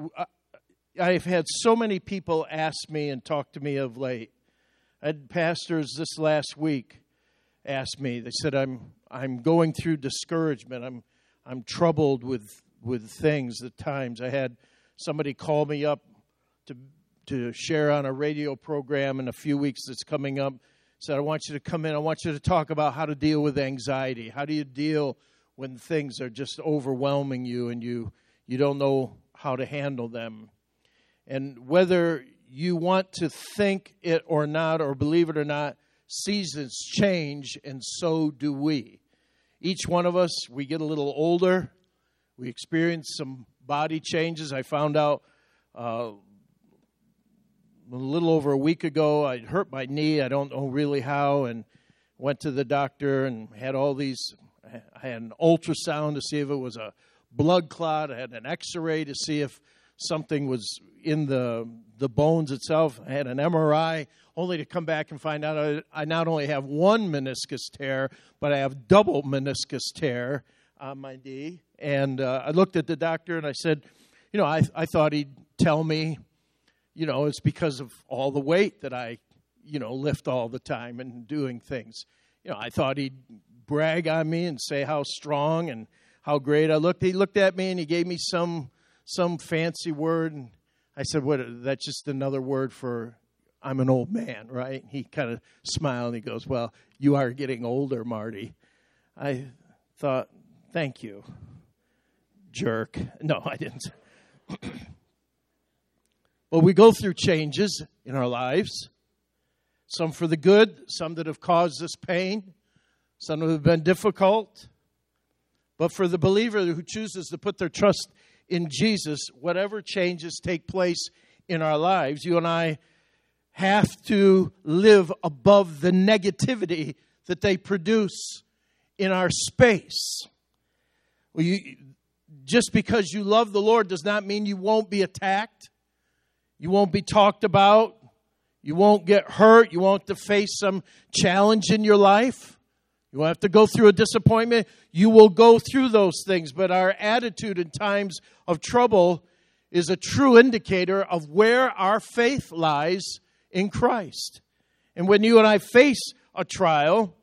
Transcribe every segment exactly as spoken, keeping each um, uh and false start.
I've had so many people ask me and talk to me of late. I had pastors this last week ask me. They said, I'm I'm going through discouragement. I'm I'm troubled with, with things at times. I had somebody call me up to to share on a radio program in a few weeks that's coming up. Said, I want you to come in. I want you to talk about how to deal with anxiety. How do you deal when things are just overwhelming you and you you don't know how to handle them? And whether you want to think it or not, or believe it or not, seasons change, and so do we. Each one of us, we get a little older. We experience some body changes. I found out uh, a little over a week ago, I hurt my knee. I don't know really how, and went to the doctor and had all these. I had an ultrasound to see if it was a blood clot. I had an x-ray to see if something was in the the bones itself. I had an M R I, only to come back and find out I, I not only have one meniscus tear, but I have double meniscus tear on my knee. And uh, I looked at the doctor and I said, you know, I I thought he'd tell me, you know, it's because of all the weight that I, you know, lift all the time and doing things. You know, I thought he'd brag on me and say how strong and how great I looked. He looked at me and he gave me some some fancy word, and I said, "What? That's just another word for I'm an old man, right?" He kind of smiled and he goes, "Well, you are getting older, Marty." I thought, "Thank you, jerk." No, I didn't. Well, we go through changes in our lives, some for the good, some that have caused us pain, some that have been difficult. But for the believer who chooses to put their trust in Jesus, whatever changes take place in our lives, you and I have to live above the negativity that they produce in our space. Well, you, just because you love the Lord does not mean you won't be attacked. You won't be talked about. You won't get hurt. You won't have to face some challenge in your life. You won't have to go through a disappointment. You will go through those things. But our attitude in times of trouble is a true indicator of where our faith lies in Christ. And when you and I face a trial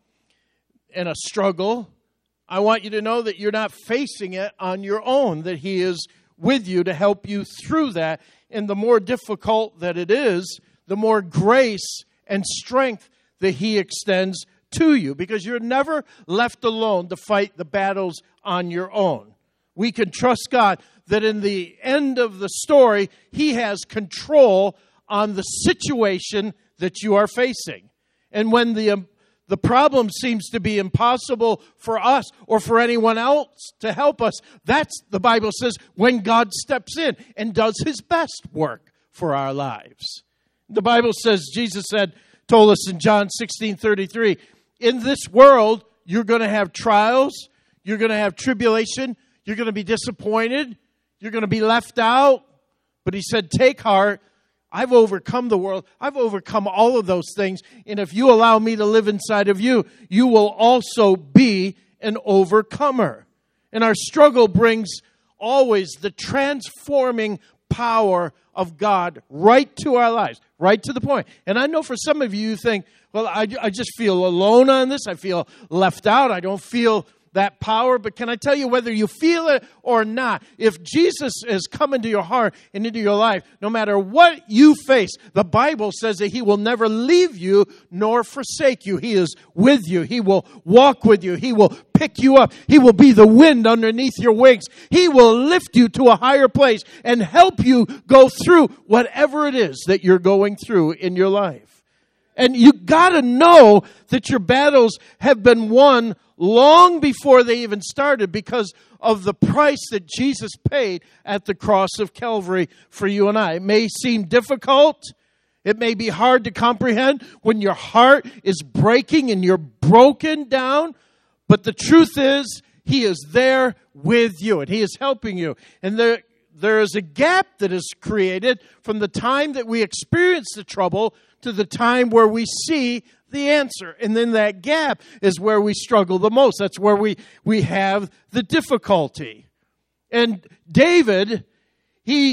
and a struggle, I want you to know that you're not facing it on your own, that He is with you to help you through that. And the more difficult that it is, the more grace and strength that He extends to you, because you're never left alone to fight the battles on your own. We can trust God that in the end of the story, He has control on the situation that you are facing. And when the um, the problem seems to be impossible for us or for anyone else to help us, that's, the Bible says, when God steps in and does His best work for our lives. The Bible says, Jesus said, told us in John sixteen thirty-three, in this world, you're going to have trials, you're going to have tribulation, you're going to be disappointed, you're going to be left out. But He said, take heart, I've overcome the world, I've overcome all of those things, and if you allow me to live inside of you, you will also be an overcomer. And our struggle brings always the transforming power of God right to our lives, right to the point. And I know for some of you, you think, well, I, I just feel alone on this. I feel left out. I don't feel that power. But can I tell you, whether you feel it or not, if Jesus has come into your heart and into your life, no matter what you face, the Bible says that He will never leave you nor forsake you. He is with you. He will walk with you. He will pick you up. He will be the wind underneath your wings. He will lift you to a higher place and help you go through whatever it is that you're going through in your life. And you got to know that your battles have been won long before they even started because of the price that Jesus paid at the cross of Calvary for you and I. It may seem difficult. It may be hard to comprehend when your heart is breaking and you're broken down. But the truth is, He is there with you and He is helping you. And there, there is a gap that is created from the time that we experience the trouble to the time where we see the answer. And then that gap is where we struggle the most. That's where we, we have the difficulty. And David, he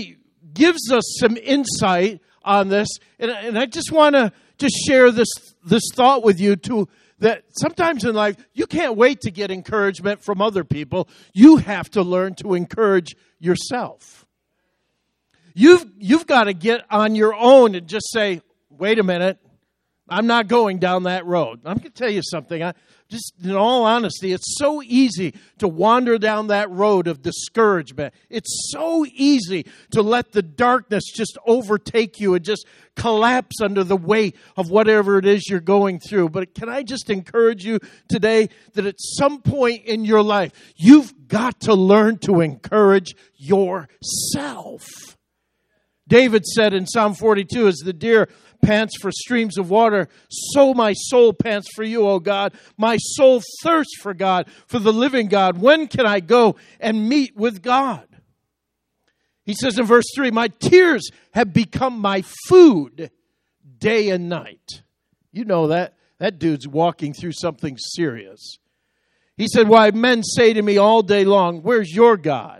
gives us some insight on this. And, and I just want to just share this, this thought with you too, that sometimes in life, you can't wait to get encouragement from other people. You have to learn to encourage yourself. You've, you've got to get on your own and just say, wait a minute, I'm not going down that road. I'm going to tell you something. I, just in all honesty, it's so easy to wander down that road of discouragement. It's so easy to let the darkness just overtake you and just collapse under the weight of whatever it is you're going through. But can I just encourage you today that at some point in your life, you've got to learn to encourage yourself. David said in Psalm forty-two, as the deer pants for streams of water, so my soul pants for you, O God. My soul thirsts for God, for the living God. When can I go and meet with God? He says in verse three, my tears have become my food day and night. You know that. That dude's walking through something serious. He said, why men say to me all day long, where's your God?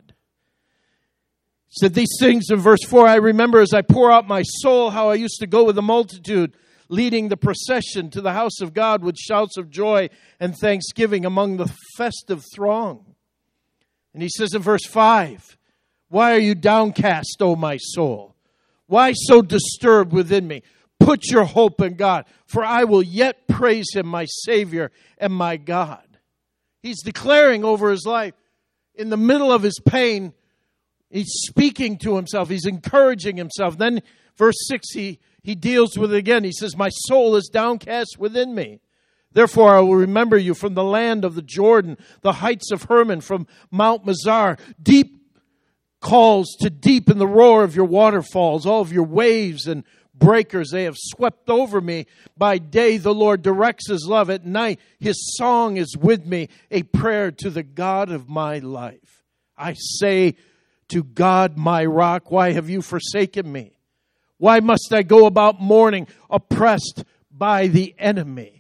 He said these things in verse four, I remember as I pour out my soul, how I used to go with the multitude, leading the procession to the house of God with shouts of joy and thanksgiving among the festive throng. And he says in verse five, why are you downcast, O my soul? Why so disturbed within me? Put your hope in God, for I will yet praise him, my Savior and my God. He's declaring over his life, in the middle of his pain, he's speaking to himself. He's encouraging himself. Then verse six, he, he deals with it again. He says, my soul is downcast within me. Therefore, I will remember you from the land of the Jordan, the heights of Hermon, from Mount Mizar. Deep calls to deep in the roar of your waterfalls. All of your waves and breakers, they have swept over me. By day, the Lord directs his love. At night, his song is with me, a prayer to the God of my life. I say to God, my rock, why have you forsaken me? Why must I go about mourning, oppressed by the enemy?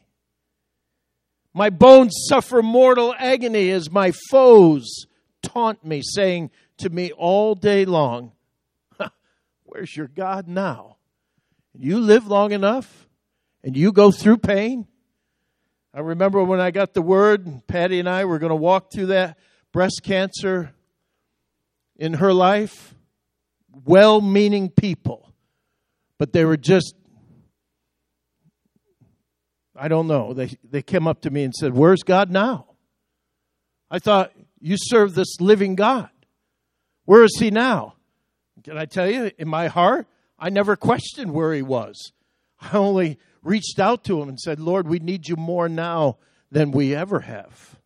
My bones suffer mortal agony as my foes taunt me, saying to me all day long, where's your God now? You live long enough and you go through pain. I remember when I got the word, Patty and I were going to walk through that breast cancer in her life, well-meaning people, but they were just, I don't know, they, they came up to me and said, where's God now? I thought, you serve this living God. Where is he now? Can I tell you, in my heart, I never questioned where he was. I only reached out to him and said, Lord, we need you more now than we ever have.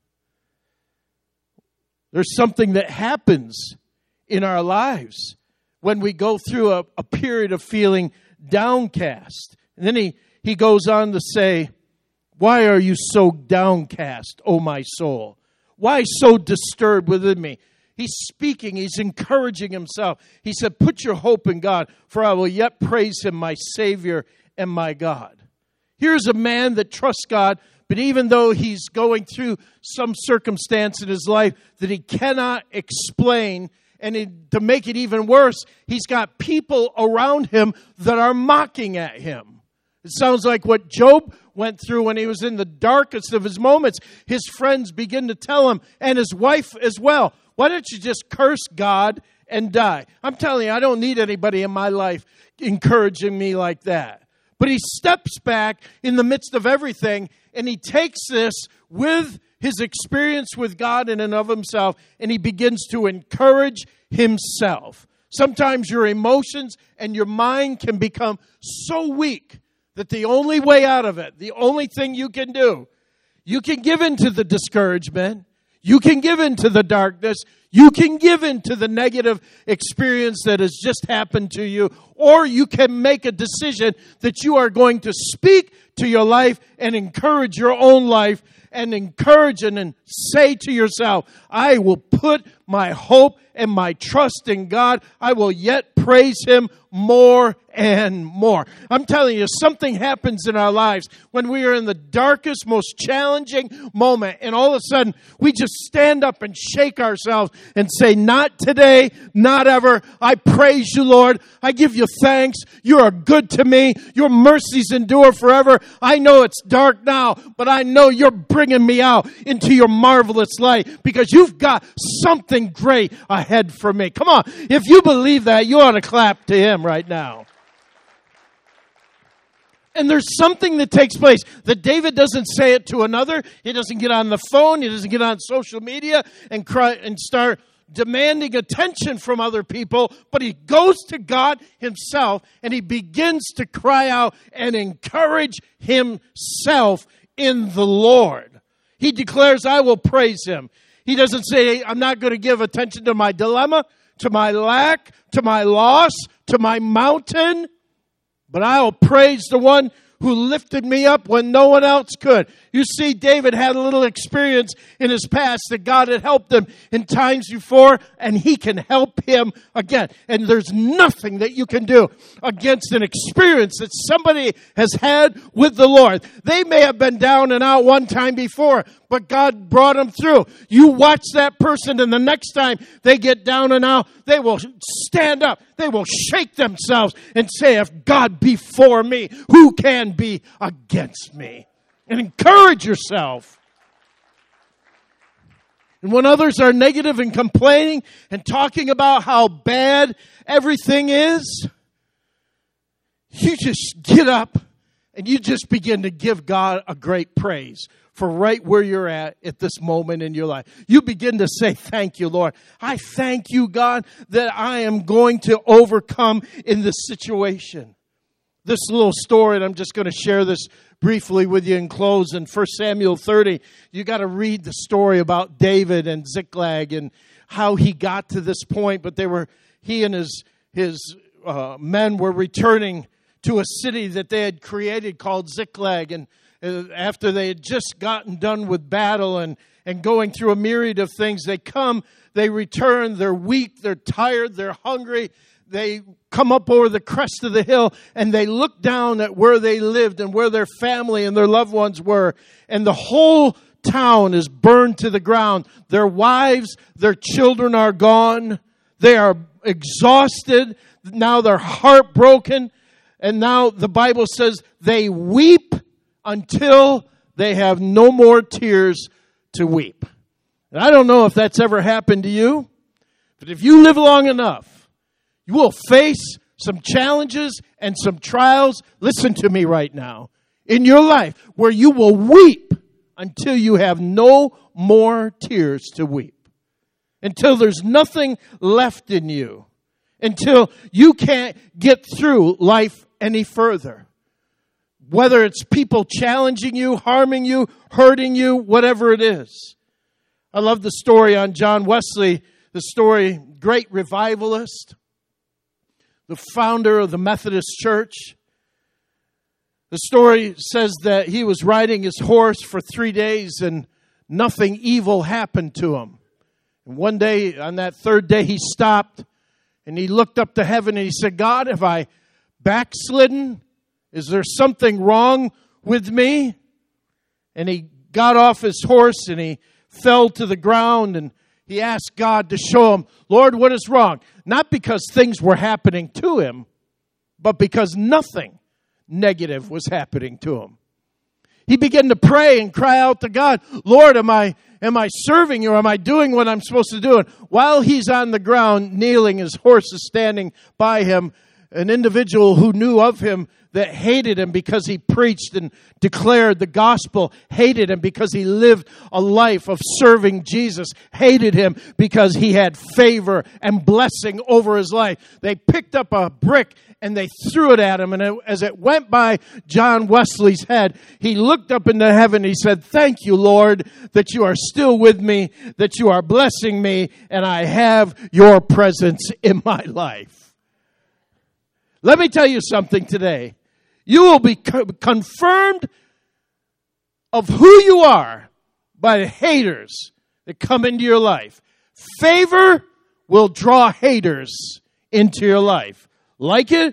There's something that happens in our lives when we go through a, a period of feeling downcast. And then he, he goes on to say, why are you so downcast, O my soul? Why so disturbed within me? He's speaking, he's encouraging himself. He said, put your hope in God, for I will yet praise him, my Savior and my God. Here's a man that trusts God, but even though he's going through some circumstance in his life that he cannot explain, and it, to make it even worse, he's got people around him that are mocking at him. It sounds like what Job went through when he was in the darkest of his moments. His friends begin to tell him, and his wife as well, why don't you just curse God and die? I'm telling you, I don't need anybody in my life encouraging me like that. But he steps back in the midst of everything, and he takes this with his experience with God in and of himself, and he begins to encourage himself. Sometimes your emotions and your mind can become so weak that the only way out of it, the only thing you can do, you can give in to the discouragement. You can give in to the darkness. You can give in to the negative experience that has just happened to you. Or you can make a decision that you are going to speak to your life and encourage your own life and encourage and, and say to yourself, I will put my hope and my trust in God. I will yet praise him more and more. I'm telling you, something happens in our lives when we are in the darkest, most challenging moment, and all of a sudden we just stand up and shake ourselves and say, not today, not ever. I praise you, Lord. I give you thanks. You are good to me. Your mercies endure forever. I know it's dark now, but I know you're bringing me out into your marvelous light because you've got something great ahead for me. Come on. If you believe that, you ought to clap to him right now. And there's something that takes place that David doesn't say it to another. He doesn't get on the phone. He doesn't get on social media and cry and start demanding attention from other people. But he goes to God himself and he begins to cry out and encourage himself in the Lord. He declares, I will praise him. He doesn't say, I'm not going to give attention to my dilemma, to my lack, to my loss, to my mountain. But I'll praise the one who lifted me up when no one else could. You see, David had a little experience in his past that God had helped him in times before, and he can help him again. And there's nothing that you can do against an experience that somebody has had with the Lord. They may have been down and out one time before, but God brought them through. You watch that person, and the next time they get down and out, they will stand up. They will shake themselves and say, if God be for me, who can be against me? And encourage yourself. And when others are negative and complaining and talking about how bad everything is, you just get up and you just begin to give God a great praise for right where you're at at this moment in your life. You begin to say, thank you, Lord. I thank you, God, that I am going to overcome in this situation. This little story, and I'm just going to share this briefly with you in close. In First Samuel thirty, you got to read the story about David and Ziklag and how he got to this point. But they were he and his his uh, men were returning to a city that they had created called Ziklag, and uh, after they had just gotten done with battle and and going through a myriad of things, they come, they return, they're weak, they're tired, they're hungry. They come up over the crest of the hill and they look down at where they lived and where their family and their loved ones were. And the whole town is burned to the ground. Their wives, their children are gone. They are exhausted. Now they're heartbroken. And now the Bible says they weep until they have no more tears to weep. And I don't know if that's ever happened to you, but if you live long enough, you will face some challenges and some trials, listen to me right now, in your life where you will weep until you have no more tears to weep. Until there's nothing left in you. Until you can't get through life any further. Whether it's people challenging you, harming you, hurting you, whatever it is. I love the story on John Wesley, the story, great revivalist, the founder of the Methodist Church. The story says that he was riding his horse for three days and nothing evil happened to him. And one day, on that third day, he stopped and he looked up to heaven and he said, God, have I backslidden? Is there something wrong with me? And he got off his horse and he fell to the ground and he asked God to show him, Lord, what is wrong? Not because things were happening to him, but because nothing negative was happening to him. He began to pray and cry out to God, Lord, am I am I serving you? Am I doing what I'm supposed to do? And while he's on the ground kneeling, his horse is standing by him, an individual who knew of him that hated him because he preached and declared the gospel, hated him because he lived a life of serving Jesus, hated him because he had favor and blessing over his life. They picked up a brick and they threw it at him. And it, as it went by John Wesley's head, he looked up into heaven. He said, thank you, Lord, that you are still with me, that you are blessing me, and I have your presence in my life. Let me tell you something today. You will be co- confirmed of who you are by the haters that come into your life. Favor will draw haters into your life. Like it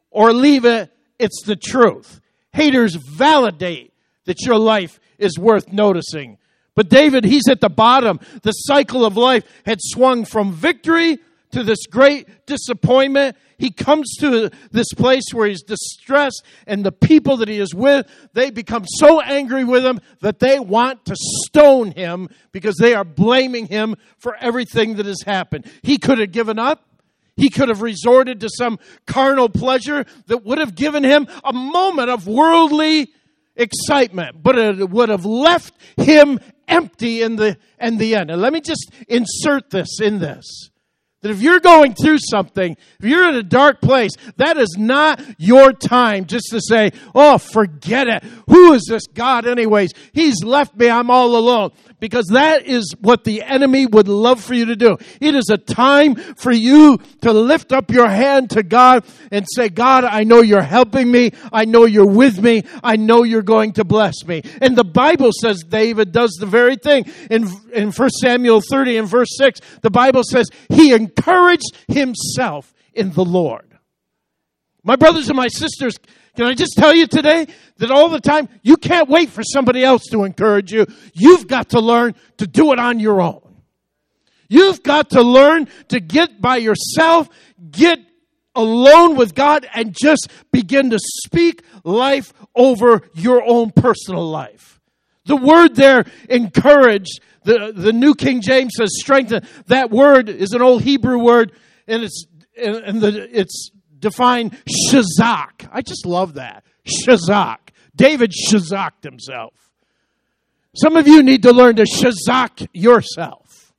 or leave it, it's the truth. Haters validate that your life is worth noticing. But David, he's at the bottom. The cycle of life had swung from victory to this great disappointment. He comes to this place where he's distressed, and the people that he is with, they become so angry with him that they want to stone him because they are blaming him for everything that has happened. He could have given up. He could have resorted to some carnal pleasure that would have given him a moment of worldly excitement, but it would have left him empty in the, in the end. And let me just insert this in this. That if you're going through something, if you're in a dark place, that is not your time just to say, oh, forget it. Who is this God anyways? He's left me. I'm all alone. Because that is what the enemy would love for you to do. It is a time for you to lift up your hand to God and say, God, I know you're helping me. I know you're with me. I know you're going to bless me. And the Bible says David does the very thing. In, in First Samuel thirty and verse six, the Bible says he encouraged himself in the Lord. My brothers and my sisters, can I just tell you today that all the time, you can't wait for somebody else to encourage you. You've got to learn to do it on your own. You've got to learn to get by yourself, get alone with God, and just begin to speak life over your own personal life. The word there, encourage, the, the New King James says strengthen. That word is an old Hebrew word, and it's and the it's defined shazak. I just love that. Shazak. David shazaked himself. Some of you need to learn to shazak yourself.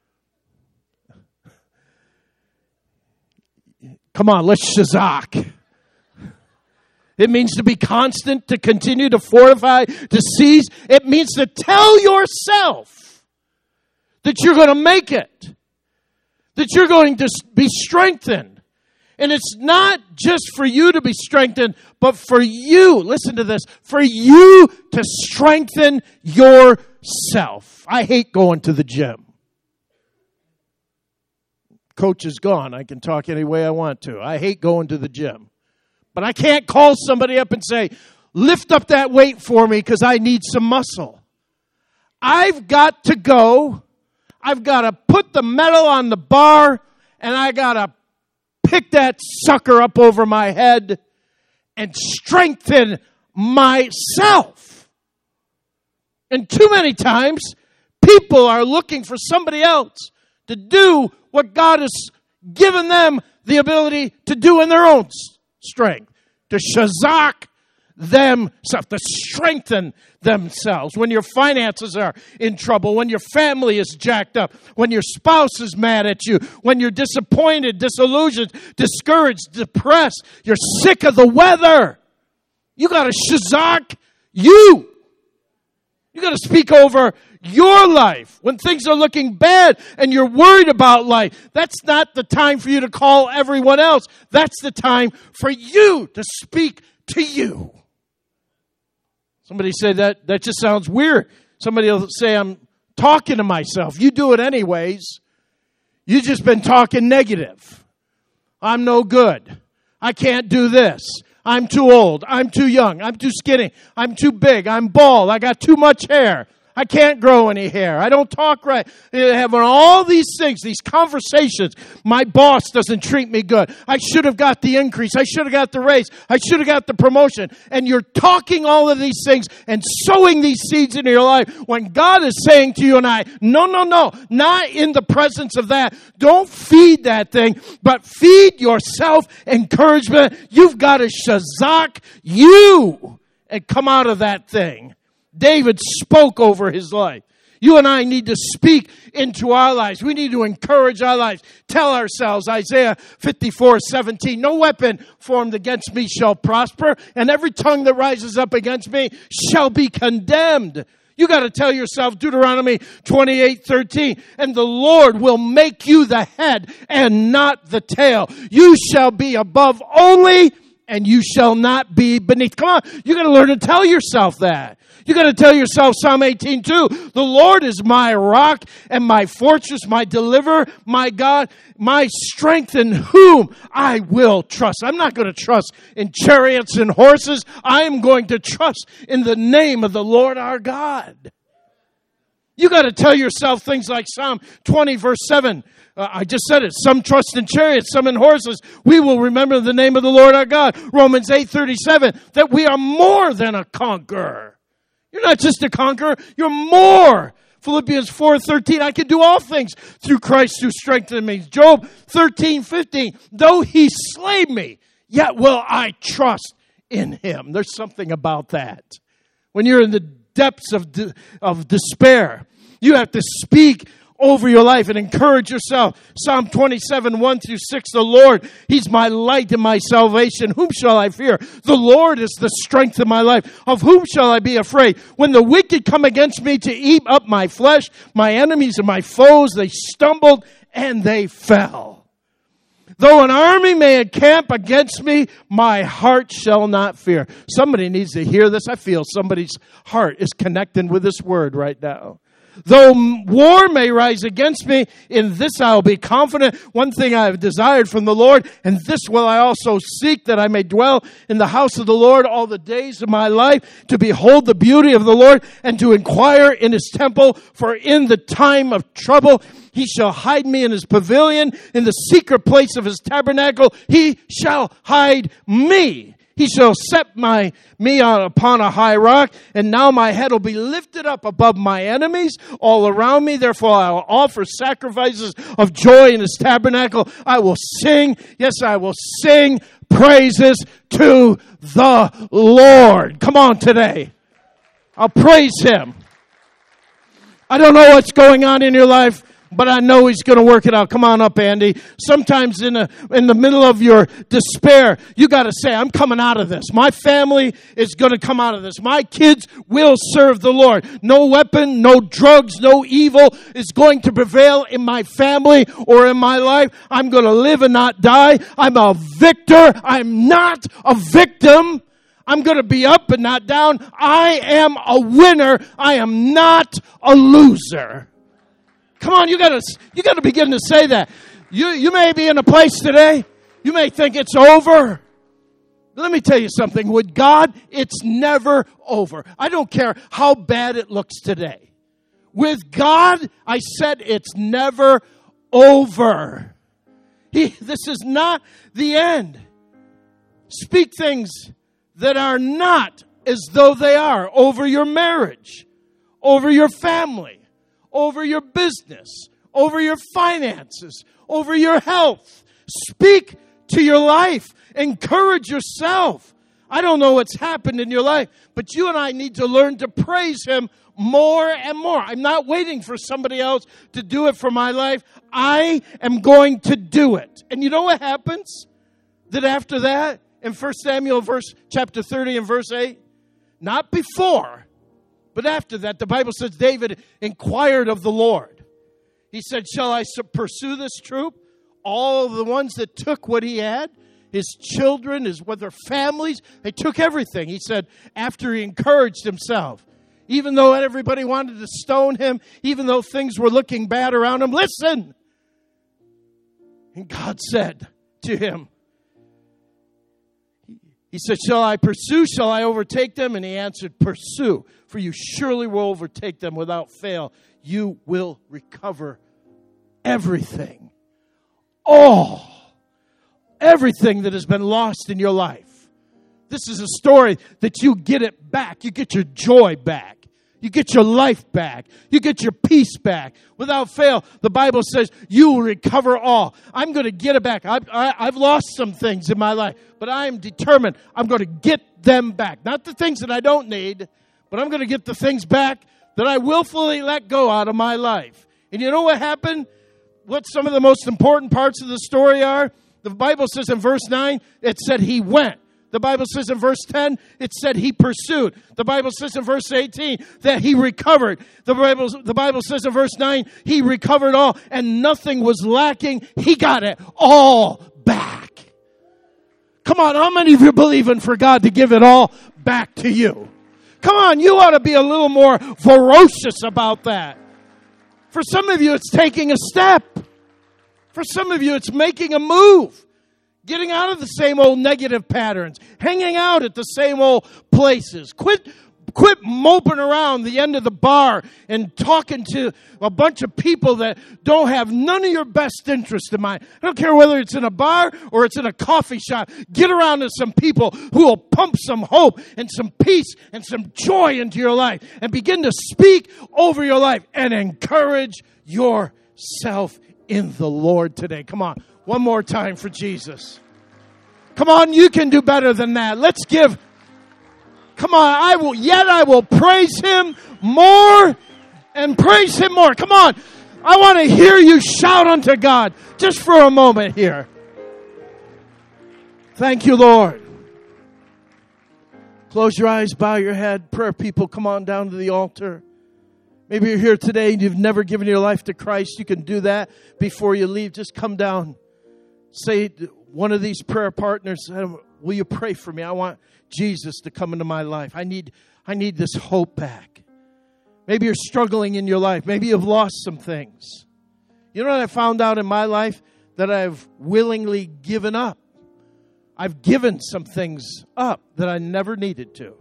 Come on, let's shazak. It means to be constant, to continue, to fortify, to seize. It means to tell yourself that you're going to make it, that you're going to be strengthened. And it's not just for you to be strengthened, but for you, listen to this, for you to strengthen yourself. I hate going to the gym. Coach is gone. I can talk any way I want to. I hate going to the gym. But I can't call somebody up and say, lift up that weight for me because I need some muscle. I've got to go. I've got to put the metal on the bar, and I got to pick that sucker up over my head and strengthen myself. And too many times, people are looking for somebody else to do what God has given them the ability to do in their own strength. To shazak themselves, to strengthen themselves. When your finances are in trouble, when your family is jacked up, when your spouse is mad at you, when you're disappointed, disillusioned, discouraged, depressed, you're sick of the weather, you got to shazak you. You got to speak over your life. When things are looking bad and you're worried about life, that's not the time for you to call everyone else. That's the time for you to speak to you. Somebody say that, that just sounds weird. Somebody will say, I'm talking to myself. You do it anyways. You've just been talking negative. I'm no good. I can't do this. I'm too old. I'm too young. I'm too skinny. I'm too big. I'm bald. I got too much hair. I can't grow any hair. I don't talk right. Having all these things, these conversations. My boss doesn't treat me good. I should have got the increase. I should have got the raise. I should have got the promotion. And you're talking all of these things and sowing these seeds into your life when God is saying to you and I, no, no, no, not in the presence of that. Don't feed that thing, but feed yourself encouragement. You've got to shazak you and come out of that thing. David spoke over his life. You and I need to speak into our lives. We need to encourage our lives. Tell ourselves, Isaiah fifty-four seventeen, no weapon formed against me shall prosper, and every tongue that rises up against me shall be condemned. You got to tell yourself, Deuteronomy twenty-eight thirteen, and the Lord will make you the head and not the tail. You shall be above only, and you shall not be beneath. Come on, you got to learn to tell yourself that. You got to tell yourself Psalm eighteen two. The Lord is my rock and my fortress, my deliverer, my God, my strength in whom I will trust. I'm not going to trust in chariots and horses. I am going to trust in the name of the Lord our God. You got to tell yourself things like Psalm twenty verse seven. Uh, I just said it. Some trust in chariots, some in horses. We will remember the name of the Lord our God. Romans eight thirty-seven, that we are more than a conqueror. You're not just a conqueror, you're more. Philippians four thirteen, I can do all things through Christ who strengthens me. Job thirteen fifteen, though he slay me, yet will I trust in him. There's something about that. When you're in the depths of de- of despair, you have to speak over your life and encourage yourself. Psalm twenty-seven, one through six, the Lord, he's my light and my salvation. Whom shall I fear? The Lord is the strength of my life. Of whom shall I be afraid? When the wicked come against me to eat up my flesh, my enemies and my foes, they stumbled and they fell. Though an army may encamp against me, my heart shall not fear. Somebody needs to hear this. I feel somebody's heart is connecting with this word right now. Though war may rise against me, in this I will be confident. One thing I have desired from the Lord, and this will I also seek, that I may dwell in the house of the Lord all the days of my life, to behold the beauty of the Lord, and to inquire in his temple. For in the time of trouble he shall hide me in his pavilion, in the secret place of his tabernacle he shall hide me. He shall set my me on, upon a high rock, and now my head will be lifted up above my enemies all around me. Therefore I will offer sacrifices of joy in his tabernacle. I will sing, yes, I will sing praises to the Lord. Come on today. I'll praise him. I don't know what's going on in your life, but I know he's going to work it out. Come on up, Andy. Sometimes in, a, in the middle of your despair, you got to say, I'm coming out of this. My family is going to come out of this. My kids will serve the Lord. No weapon, no drugs, no evil is going to prevail in my family or in my life. I'm going to live and not die. I'm a victor. I'm not a victim. I'm going to be up and not down. I am a winner. I am not a loser. Come on, you gotta, you gotta begin to say that. You, you may be in a place today, you may think it's over. Let me tell you something. With God, it's never over. I don't care how bad it looks today. With God, I said it's never over. He, this is not the end. Speak things that are not as though they are over your marriage, over your family, over your business, over your finances, over your health. Speak to your life. Encourage yourself. I don't know what's happened in your life, but you and I need to learn to praise him more and more. I'm not waiting for somebody else to do it for my life. I am going to do it. And you know what happens? That after that, in First Samuel verse chapter thirty and verse eight, not before, but after that, the Bible says David inquired of the Lord. He said, shall I pursue this troop? All of the ones that took what he had, his children, his what their families, they took everything. He said, after he encouraged himself, even though everybody wanted to stone him, even though things were looking bad around him, listen. And God said to him, he said, shall I pursue? Shall I overtake them? And he answered, pursue, for you surely will overtake them without fail. You will recover everything. All. Everything that has been lost in your life. This is a story that you get it back. You get your joy back. You get your life back. You get your peace back. Without fail, the Bible says you will recover all. I'm going to get it back. I've, I, I've lost some things in my life, but I am determined I'm going to get them back. Not the things that I don't need, but I'm going to get the things back that I willfully let go out of my life. And you know what happened? What some of the most important parts of the story are? The Bible says in verse nine, it said he went. The Bible says in verse ten, it said he pursued. The Bible says in verse eighteen that he recovered. The Bible, the Bible says in verse nine, he recovered all and nothing was lacking. He got it all back. Come on, how many of you are believing for God to give it all back to you? Come on, you ought to be a little more ferocious about that. For some of you, it's taking a step. For some of you, it's making a move. Getting out of the same old negative patterns. Hanging out at the same old places. Quit Quit moping around the end of the bar and talking to a bunch of people that don't have none of your best interest in mind. I don't care whether it's in a bar or it's in a coffee shop. Get around to some people who will pump some hope and some peace and some joy into your life and begin to speak over your life and encourage yourself in the Lord today. Come on, one more time for Jesus. Come on, you can do better than that. Let's give... Come on, I will, yet I will praise Him more and praise Him more. Come on, I want to hear you shout unto God just for a moment here. Thank you, Lord. Close your eyes, bow your head. Prayer people, come on down to the altar. Maybe you're here today and you've never given your life to Christ. You can do that before you leave. Just come down. Say one of these prayer partners, will you pray for me? I want Jesus to come into my life. I need, I need this hope back. Maybe you're struggling in your life. Maybe you've lost some things. You know what I found out in my life? That I've willingly given up. I've given some things up that I never needed to.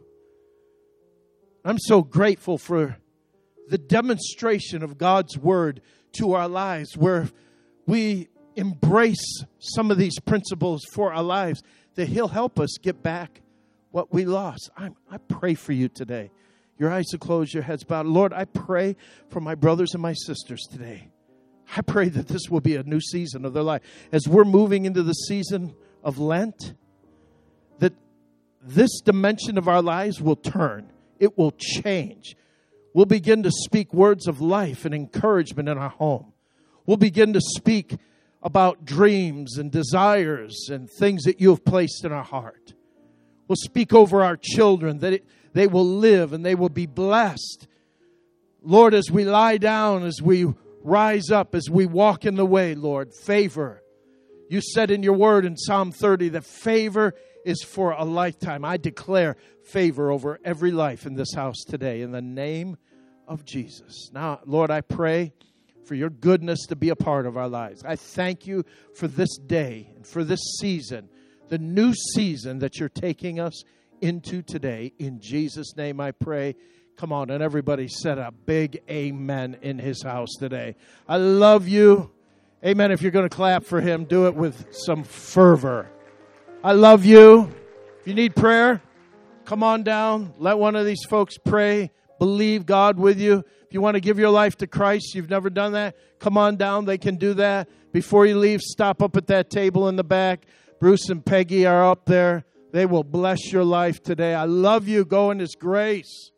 I'm so grateful for the demonstration of God's Word to our lives, where we embrace some of these principles for our lives, that He'll help us get back what we lost. I, I pray for you today. Your eyes are closed, your heads bowed. Lord, I pray for my brothers and my sisters today. I pray that this will be a new season of their life. As we're moving into the season of Lent, that this dimension of our lives will turn. It will change. We'll begin to speak words of life and encouragement in our home. We'll begin to speak about dreams and desires and things that you have placed in our heart. We'll speak over our children that it, they will live and they will be blessed. Lord, as we lie down, as we rise up, as we walk in the way, Lord, favor. You said in your word in Psalm thirty that favor is for a lifetime. I declare favor over every life in this house today in the name of Jesus. Now, Lord, I pray for your goodness to be a part of our lives. I thank you for this day and for this season, the new season that you're taking us into today. In Jesus' name I pray. Come on, and everybody said a big amen in his house today. I love you. Amen. If you're going to clap for him, do it with some fervor. I love you. If you need prayer, come on down. Let one of these folks pray. Believe God with you. If you want to give your life to Christ, you've never done that, come on down. They can do that. Before you leave, stop up at that table in the back. Bruce and Peggy are up there. They will bless your life today. I love you. Go in His grace.